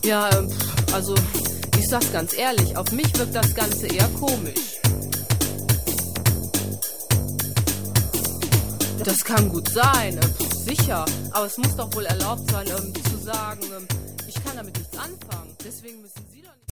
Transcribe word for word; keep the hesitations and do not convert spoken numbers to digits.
Ja, ähm, also ich sag's ganz ehrlich, auf mich wirkt das Ganze eher komisch. Das kann gut sein, äh, sicher, aber es muss doch wohl erlaubt sein, ähm, zu sagen, ähm, ich kann damit nichts anfangen. Deswegen müssen Sie